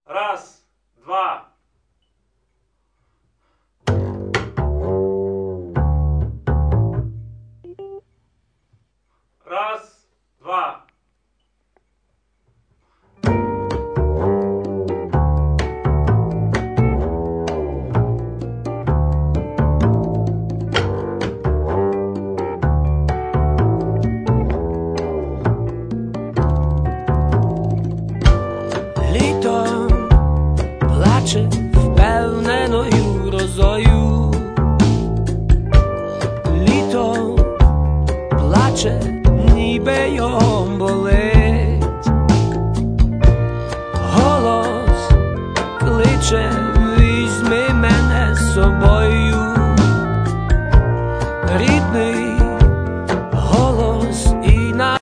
Раз, два. Раз, два. Літо плаче впевненою розою. Літо плаче, ніби його